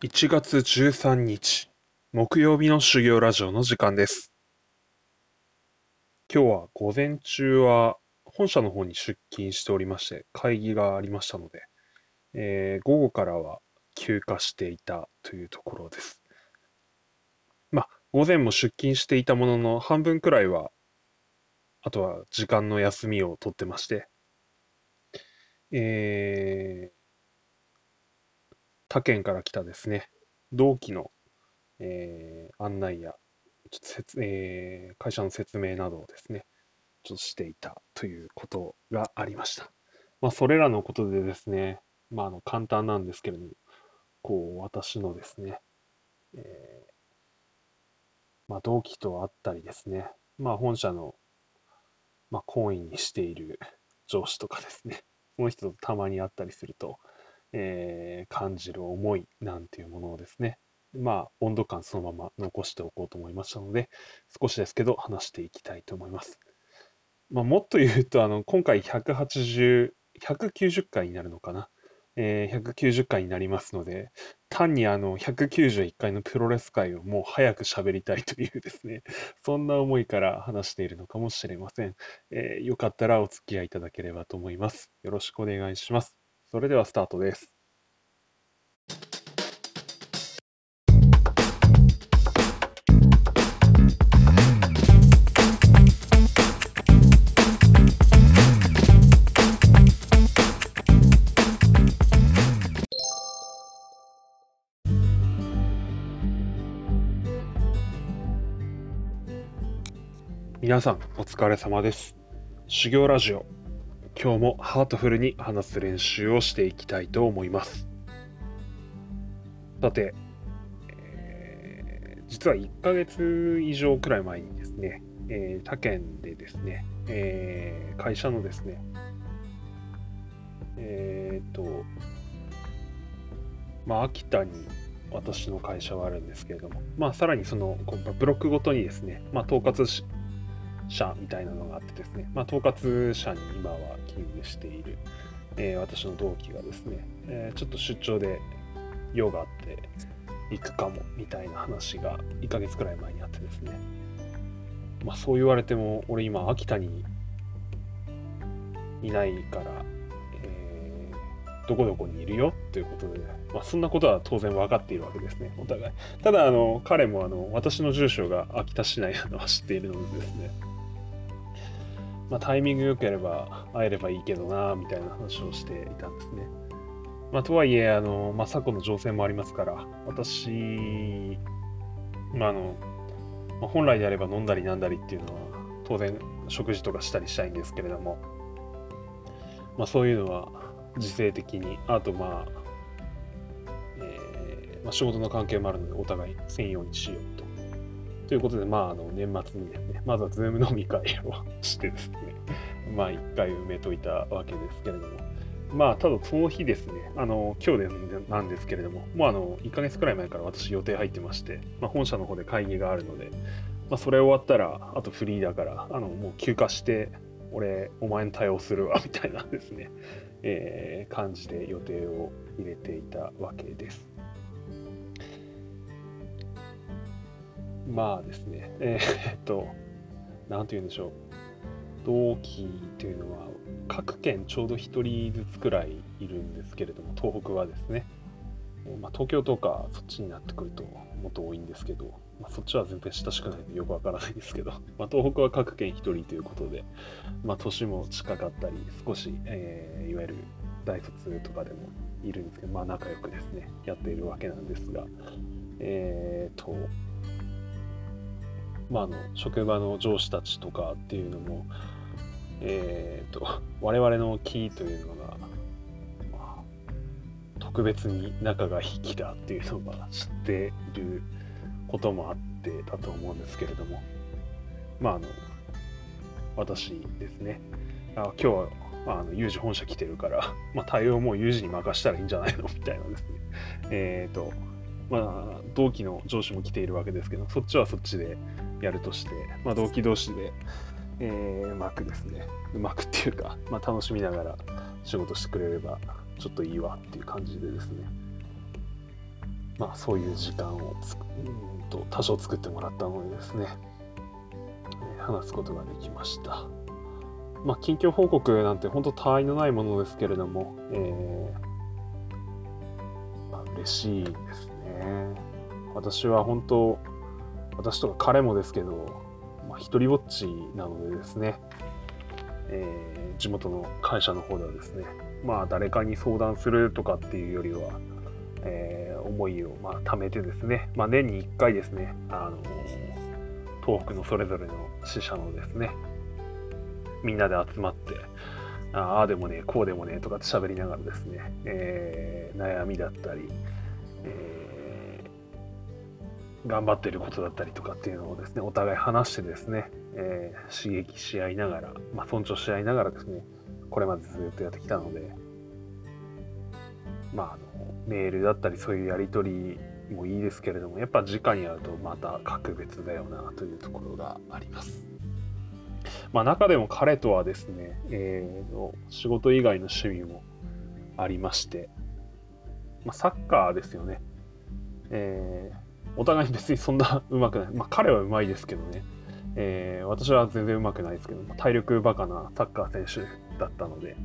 1月13日、木曜日の修行ラジオの時間です。今日は午前中は本社の方に出勤しておりまして、会議がありましたので、午後からは休暇していたというところです。午前も出勤していたものの半分くらいは、あとは時間の休みを取ってまして、他県から来たですね、同期の、案内やちょっと会社の説明などをですね、ちょっとしていたということがありました。それらのことでですね、簡単なんですけれども、私のですね、え同期と会ったりですね、本社の、懇意にしている上司とかですね、その人とたまに会ったりすると、感じる思いなんていうものをですね、温度感そのまま残しておこうと思いましたので、少しですけど話していきたいと思います。もっと言うと、今回180、190回になるのかな。190回になりますので、単に191回のプロレス界をもう早く喋りたいというですね、そんな思いから話しているのかもしれません。よかったらお付き合いいただければと思います。よろしくお願いします。それではスタートです。皆さんお疲れ様です。修行ラジオ、今日もハートフルに話す練習をしていきたいと思います。さて、実は1ヶ月以上くらい前にですね、他県でですね、会社のですね、秋田に私の会社はあるんですけれども、さらにそのブロックごとにですね、統括者みたいなのがあってですね、統括者に今は勤務している、私の同期がですね、ちょっと出張で用があって行くかもみたいな話が1ヶ月くらい前にあってですね、そう言われても俺今秋田にいないから、どこどこにいるよということで、そんなことは当然分かっているわけですね、お互い。ただ彼も私の住所が秋田市内なのは知っているのでですね、タイミング良ければ会えればいいけどなみたいな話をしていたんですね。とはいえ昨今の情勢もありますから、私、本来であれば飲んだりなんだりっていうのは当然食事とかしたりしたいんですけれども、そういうのは自制的に、あと仕事の関係もあるのでお互い専用にしようということで、年末にですね、まずはズーム飲み会をしてですね、一回埋めといたわけですけれども、ただその日ですね、今日なんですけれども、もう1ヶ月くらい前から私予定入ってまして、本社の方で会議があるので、それ終わったら、あとフリーだから、もう休暇して、俺、お前に対応するわ、みたいなですね、感じで予定を入れていたわけです。ですね、なんて言うんでしょう。同期というのは、各県ちょうど1人ずつくらいいるんですけれども、東北はですね、東京とかそっちになってくるともっと多いんですけど、そっちは全然親しくないのでよくわからないですけど、東北は各県1人ということで、年も近かったり、少し、いわゆる大卒とかでもいるんですけど、仲良くですね、やっているわけなんですが、職場の上司たちとかっていうのも、我々のキーというのが、特別に仲がいい気だっていうのが知っていることもあってだと思うんですけれども、私ですね、今日は有事本社来てるから、対応も有事に任したらいいんじゃないのみたいなですね、同期の上司も来ているわけですけど、そっちはそっちでやるとして、同期同士で、うまくですね、うまくっていうか、楽しみながら仕事してくれればちょっといいわっていう感じでですね、 そういう時間を多少作ってもらったのでですね、話すことができました。近況報告なんて本当他愛のないものですけれども、嬉しいですね。私は本当、私とか彼もですけど、一人ぼっちなのでですね、地元の会社の方ではですね、誰かに相談するとかっていうよりは、思いを貯めてですね、年に1回ですね、東北のそれぞれの支社のですね、みんなで集まって、ああでもね、こうでもねとかって喋りながらですね、悩みだったり、頑張ってることだったりとかっていうのをですね、お互い話してですね、刺激し合いながら、尊重し合いながらですね、これまでずっとやってきたので、メールだったりそういうやり取りもいいですけれども、やっぱ直に会うとまた格別だよなというところがあります。中でも彼とはですね、仕事以外の趣味もありまして、サッカーですよね。お互い別にそんな上手くない。彼は上手いですけどね。私は全然上手くないですけど、体力バカなサッカー選手だったので、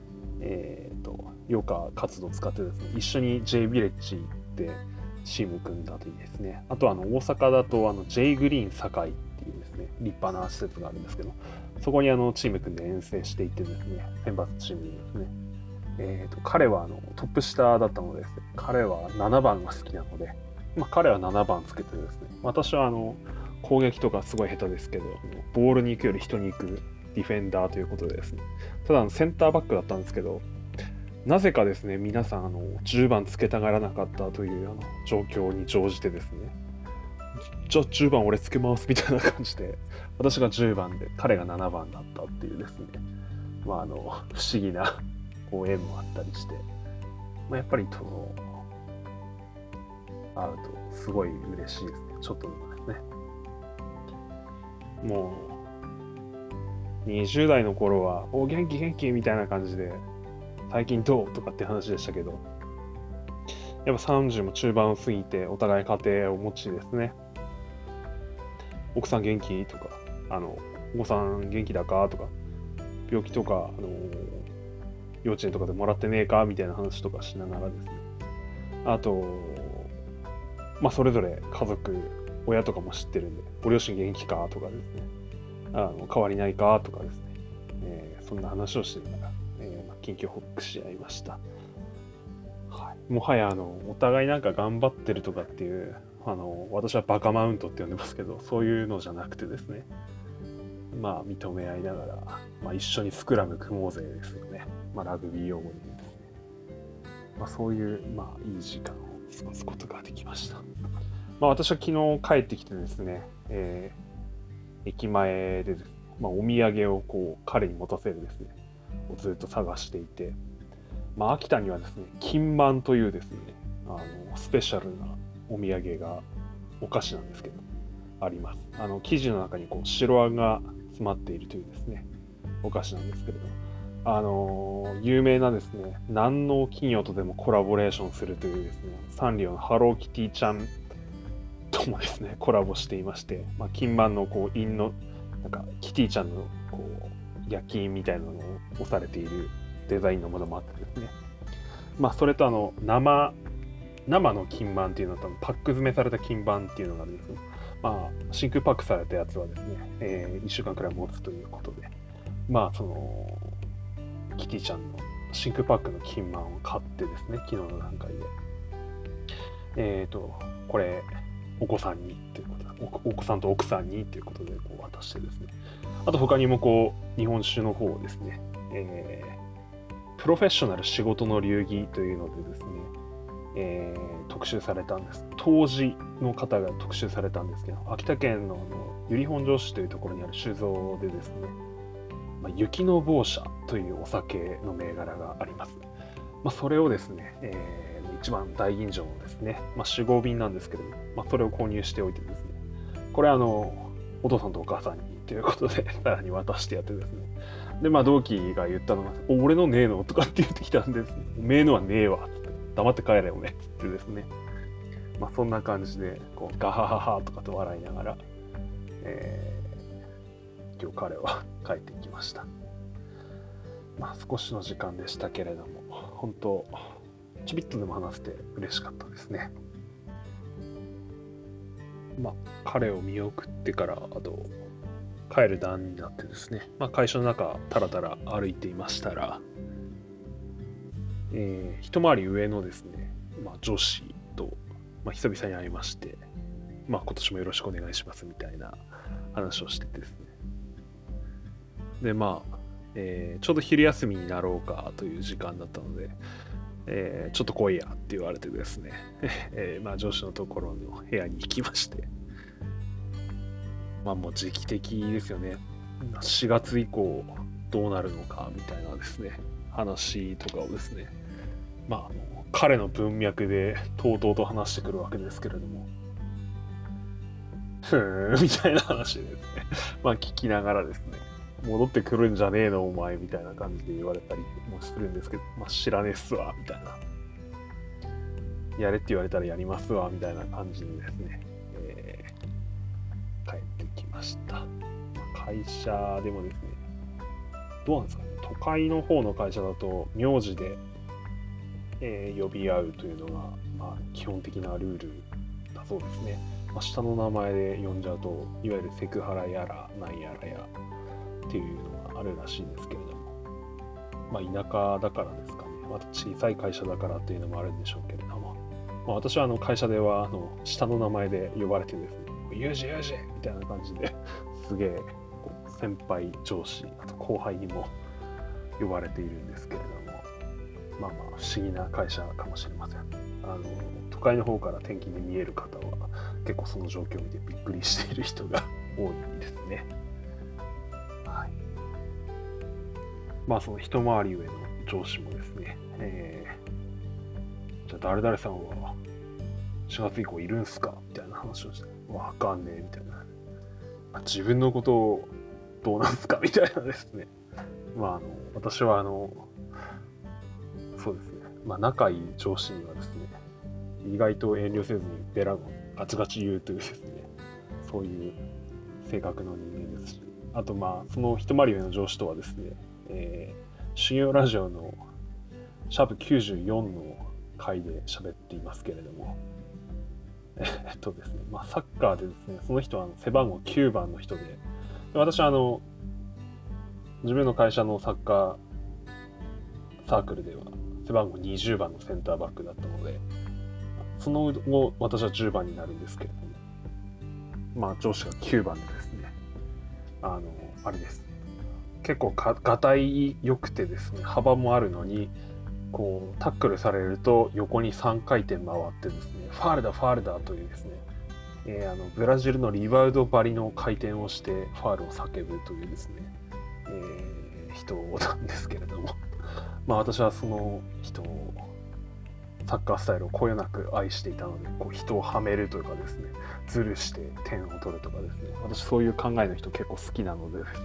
余暇活動を使ってですね、一緒に J ビレッジ行ってチーム組んだといいですね。あと大阪だとJ グリーン堺っていうですね、立派な施設があるんですけど、そこにチーム組んで遠征していってですね、選抜チームにですね、彼はトップ下だったのでですね、彼は7番が好きなので、彼は7番つけてですね、私は攻撃とかすごい下手ですけど、ボールに行くより人に行くディフェンダーということでですね、ただセンターバックだったんですけど、なぜかですね、皆さん10番つけたがらなかったという状況に乗じてですね、じゃあ10番俺つけますみたいな感じで、私が10番で彼が7番だったっていうですね、不思議な縁もあったりして、やっぱり会うとすごい嬉しいですね。ちょっとでもですね。もう20代の頃は「お元気元気」みたいな感じで「最近どう?」とかって話でしたけど、やっぱ30も中盤を過ぎてお互い家庭を持ちですね、奥さん元気とか、お子さん元気だかとか、病気とか幼稚園とかでもらってねえかみたいな話とかしながらですね、あとそれぞれ家族、親とかも知ってるんで、ご両親元気かとかですね、変わりないかとかですね、そんな話をしてながら、近況報告し合いました。もはやお互いなんか頑張ってるとかっていう私はバカマウントって呼んでますけど、そういうのじゃなくてですね、認め合いながら、一緒にスクラム組もうぜですよね。ラグビー用語でですね、そういういい時間を過ごすことができました。私は昨日帰ってきてですね、駅前でですね、お土産を彼に持たせるですね、をずっと探していて、秋田にはですね、金満というですね、スペシャルなお土産が、お菓子なんですけど、あります。生地の中に白あんが詰まっているというですね、お菓子なんですけれど、有名なですね、何の企業とでもコラボレーションするというですね、サンリオのハローキティちゃんともですね、コラボしていまして、金満の印の、キティちゃんの焼き印みたいなのを押されているデザインのものもあってですね、それと生の金満っていうのとパック詰めされた金満っていうのがあるんですけど、真空パックされたやつはですね、1週間くらい持つということで、そのキティちゃんの真空パックの金満を買ってですね、昨日の段階でこれお子さんにっていうことで、お子さんと奥さんにっていうことで渡してですね、あと他にも日本酒の方をですね、プロフェッショナル仕事の流儀というのでですね、特集されたんです。当時の方が特集されたんですけど、秋田県の由利本荘市というところにある酒造でですね、雪の坊社というお酒の銘柄があります。それをですね、一番大吟醸のですね、4、5瓶なんですけども、それを購入しておいてですね、これお父さんとお母さんにということでさらに渡してやってですね、で同期が言ったのが「俺のねえの?」とかって言ってきたんです。「おめえのはねえわ」って「黙って帰れよね」ってですね、 まあそんな感じでこうガハハハとかと笑いながら、今日彼は帰ってきました。まあ少しの時間でしたけれども、本当ちょびっとでも話せて嬉しかったですね。まあ彼を見送ってからあと帰る段になってですね、まあ、会社の中たらたら歩いていましたら、一回り上のですね、まあ、女子と、まあ、久々に会いまして、まあ、今年もよろしくお願いしますみたいな話をしててですね。でまあ、ちょうど昼休みになろうかという時間だったので、ちょっと来いやって言われてですね、まあ上司のところの部屋に行きまして、まあもう時期的ですよね。4月以降どうなるのかみたいなですね、話とかをですね、まあ彼の文脈でとうとうと話してくるわけですけれども、ふーんみたいな話でですね、まあ聞きながらですね、戻ってくるんじゃねえのお前みたいな感じで言われたりもするんですけど、まあ知らねえっすわみたいな、やれって言われたらやりますわみたいな感じでですね、帰ってきました。会社でもですね、どうなんですかね、都会の方の会社だと名字で、呼び合うというのが、まあ、基本的なルールだそうですね。まあ、下の名前で呼んじゃうと、いわゆるセクハラやらなんやらやっていうのがあるらしいんですけれども、まあ、田舎だからですかね、また小さい会社だからっていうのもあるんでしょうけれども、まあ、私は会社では下の名前で呼ばれてですね、ユージユージみたいな感じですげえ先輩上司あと後輩にも呼ばれているんですけれども、まあまあ不思議な会社かもしれません。都会の方から転勤で見える方は結構その状況を見てびっくりしている人が多いですね。はい。まあその一回り上の上司もですね、じゃあ誰々さんは4月以降いるんすかみたいな話をして、わかんねえみたいな。自分のことをどうなんすかみたいなですね。まあ私はそうですね。まあ仲いい上司にはですね、意外と遠慮せずにベラをガチガチ言うというですね、そういう性格の人間ですし、あとまあその一回り上の上司とはですね、修行ラジオのシャープ94の回で喋っていますけれども、ですね、まあサッカーでですね、その人は背番号9番の人で、私は自分の会社のサッカーサークルでは背番号20番のセンターバックだったので、その後私は10番になるんですけれども、まあ上司が9番でですね、あれです。結構がたい良くてですね、幅もあるのに、こうタックルされると横に3回転回ってですね、ファールだファールだというですね、ブラジルのリバウンド張りの回転をしてファールを叫ぶというですね、人なんですけれども、まあ私はその人をサッカースタイルをこよなく愛していたので、こう人をはめるというかですね、ズルして点を取るとかですね、私そういう考えの人結構好きなのでですね、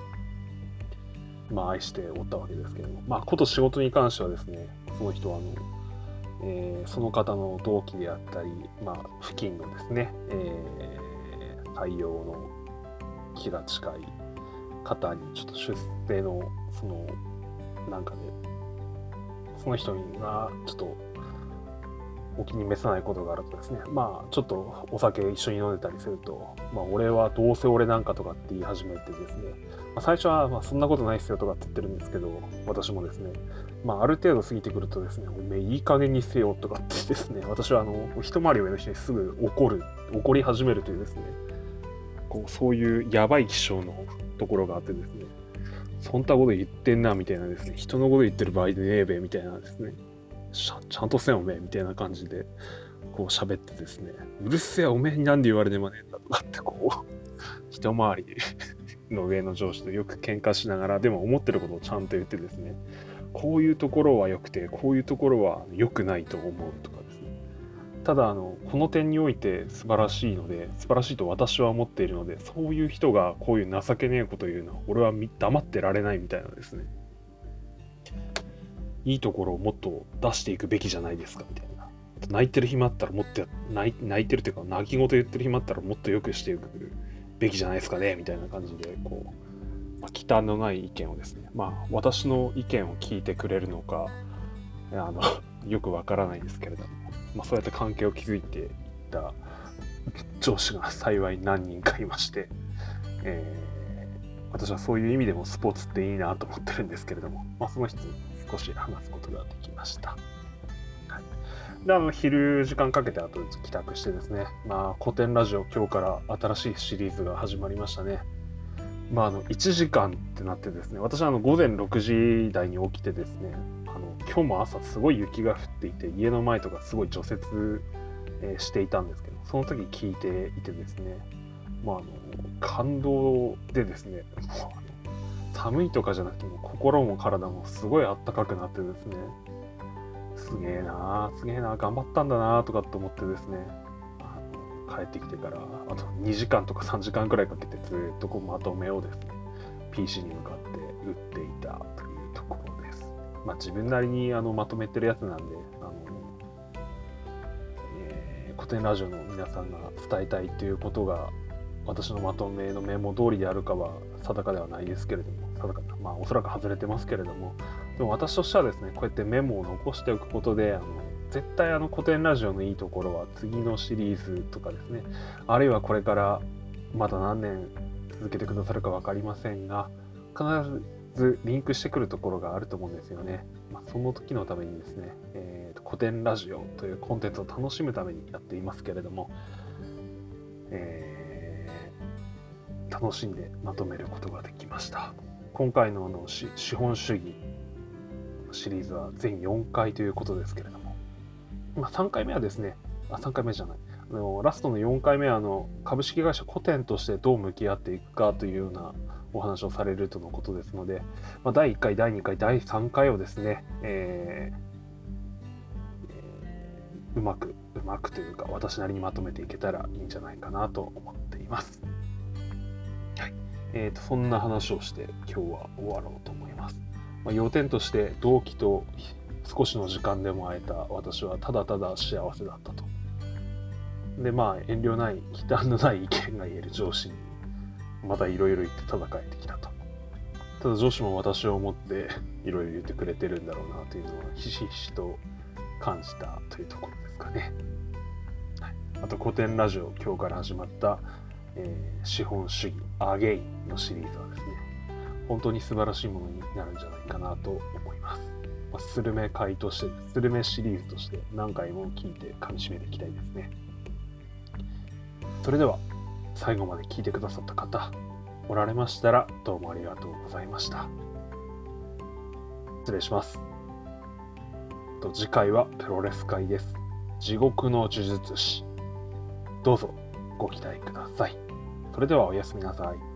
まあ愛しておったわけですけれども、まあこと仕事に関してはですね、その人はその方の同期であったり、まあ付近のですね、採用の気が近い方にちょっと出世のなんかね、その人がちょっとお気に召さないことがあるとですね、まあちょっとお酒一緒に飲んでたりすると、まあ俺はどうせ俺なんかとかって言い始めてですね、まあ、最初はまあそんなことないっすよとかって言ってるんですけど、私もですね、まあある程度過ぎてくるとですね、おめえいい加減にせよとかってですね、私は一回り上の人にすぐ怒り始めるというですね、こうそういうやばい気象のところがあってですね、そんなこと言ってんなみたいなですね、人のこと言ってる場合でねえべみたいなですね、ちゃんとせんおめえみたいな感じでこう喋ってですね、うるせえおめえになんで言われねまねえんだとかってこう一回りの上の上司とよく喧嘩しながら、でも思ってることをちゃんと言ってですね、こういうところは良くてこういうところは良くないと思うとかですね、ただこの点において素晴らしいので、素晴らしいと私は思っているので、そういう人がこういう情けねえこと言うのは俺は黙ってられないみたいなですね、いいところをもっと出していくべきじゃないですかみたいな泣いてる暇あったらもっと泣いてるっていうか泣き言言ってる暇あったらもっと良くしていくべきじゃないですかねみたいな感じで忌憚のない意見をですね、私の意見を聞いてくれるのかよくわからないですけれども、そうやって関係を築いていった上司が幸い何人かいまして、私はそういう意味でもスポーツっていいなと思ってるんですけれども、その人に少し話すことができました。で昼時間かけて後で帰宅してですね、古典ラジオ今日から新しいシリーズが始まりましたね。1時間ってなってですね、私は午前6時台に起きてですね、今日も朝すごい雪が降っていて家の前とかすごい除雪、していたんですけど、その時聞いていてですね、感動でですね、寒いとかじゃなくても心も体もすごいあったかくなってですね、すげえな頑張ったんだなとかって思ってですね、帰ってきてからあと2時間とか3時間くらいかけてずっとまとめをですね PC に向かって打っていたというところです。自分なりにまとめてるやつなんで古典ラジオの皆さんが伝えたいということが私のまとめのメモ通りであるかは定かではないですけれども、おそらく外れてますけれども、でも私としてはですね、こうやってメモを残しておくことで絶対古典ラジオのいいところは次のシリーズとかですね、あるいはこれからまだ何年続けてくださるか分かりませんが、必ずリンクしてくるところがあると思うんですよね。その時のためにですね、古典ラジオというコンテンツを楽しむためにやっていますけれども、楽しんでまとめることができました。今回の資本主義シリーズは全4回ということですけれども、3回目はですね、3回目じゃない、ラストの4回目は株式会社古典としてどう向き合っていくかというようなお話をされるとのことですので、第1回、第2回、第3回をですね、うまくというか私なりにまとめていけたらいいんじゃないかなと思っています。はい、そんな話をして今日は終わろうと思います。要点として同期と少しの時間でも会えた私はただただ幸せだったと。で遠慮ない忌憚のない意見が言える上司にまたいろいろ言って戦えてきたと。ただ上司も私を思っていろいろ言ってくれてるんだろうなというのはひしひしと感じたというところですかね。はい、あと古典ラジオ今日から始まった、資本主義アゲインのシリーズはですね、本当に素晴らしいものになるんじゃないかなと思います。スルメ回としてスルメシリーズとして何回も聞いて噛み締めていきたいですね。それでは最後まで聞いてくださった方おられましたらどうもありがとうございました。失礼します。次回はプロレス会です。地獄の呪術師。どうぞご期待ください。それではおやすみなさい。